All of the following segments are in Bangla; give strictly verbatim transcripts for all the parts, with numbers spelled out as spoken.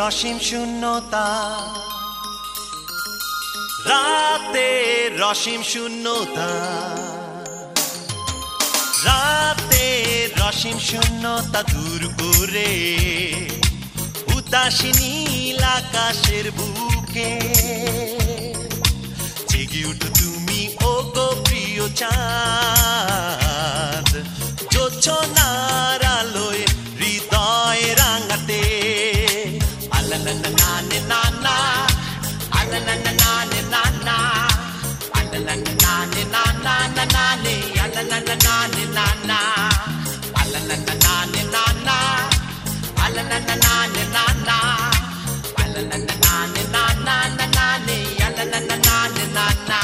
রসীম শূন্যতা, রাতে রসীম শূন্যতা, রাতে রসীম শূন্যতা দূর করে উদাসী নীল আকাশের বুকে জেগে উঠো তুমি ও গো প্রিয় চাঁদ, জোছনার আলোয় হৃদয় রাঙাতে। আলা না না না নে না না, আলা না না না নে না না, আলা না না না নে না না না না নে, আলা না না না নে না না, আলা না না না নে না না, আলা না না না নে না না, আলা না না না নে না না না না নে, আলা না না না নে না না।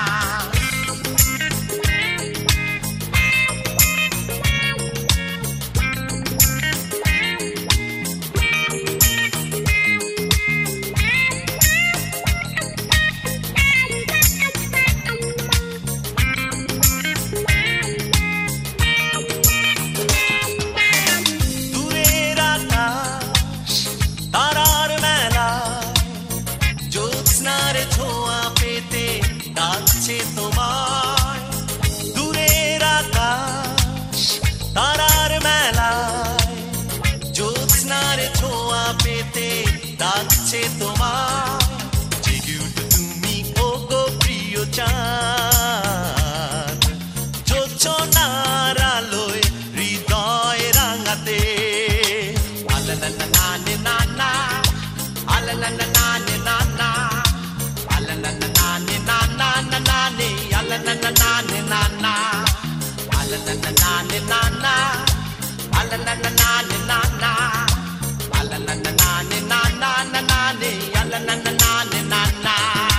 তোমায় দূরের আকাশ তারার মেলায় জ্যোৎস্নার ছোঁয়া পেতে ডাকছে তোমায়, জেগে উঠো তুমি ও গো প্রিয় চাঁদ, জোছনার আলোয় হৃদয় রাঙাতে। আলা না না না নে না না, আলা না না না নে না না, আলা না না না নে না না না না নে, আলা না না না নে না না, আলা না না না নে না না, আলা না না না নে না না, আলা না না না নে না না না না নে, আলা না না না নে না না।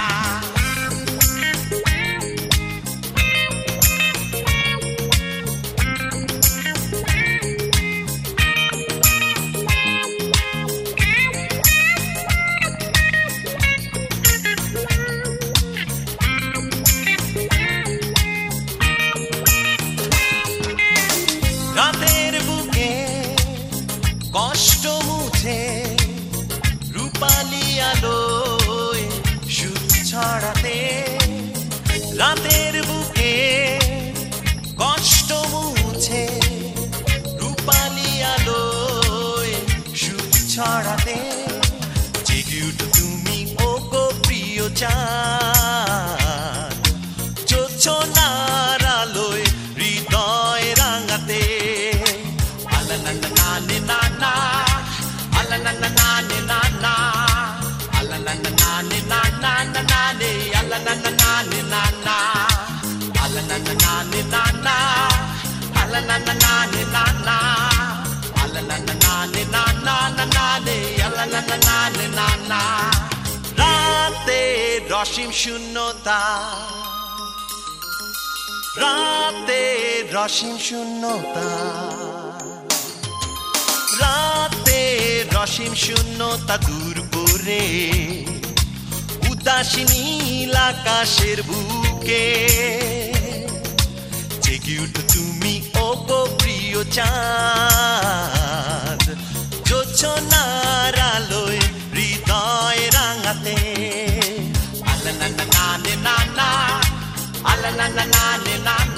রাতের বুকে কষ্ট মুছে রূপালি আলোয় সুখ ছড়াতে, রাতের বুকে কষ্ট মুছে রূপালি আলোয় সুখ ছড়াতে, জেগে উঠো তুমি ও গো প্রিয় চাঁদ, জোছনার আলোয় হৃদয় রাঙাতে। আলা না না না নে না না, আলা না না না নে না না, আলা না না না নে না না না না নে, আলা না না না নে না না, আলা না না না নে না না, আলা না না না নে না না, আলা না না না নে না না না না নে, আলা না না না নে না না। রাতে রসীম শূন্যতা, রাতে রসীম শূন্যতা, রাতে রসীম শূন্যতা দূর করে উদাসী নীল আকাশের বুকে জেগে উঠো তুমি ও গো প্রিয় চাঁদ, জোছনার আলোয় হৃদয় রাঙাতে। আলা না না না নে না না, আলা না না না নে না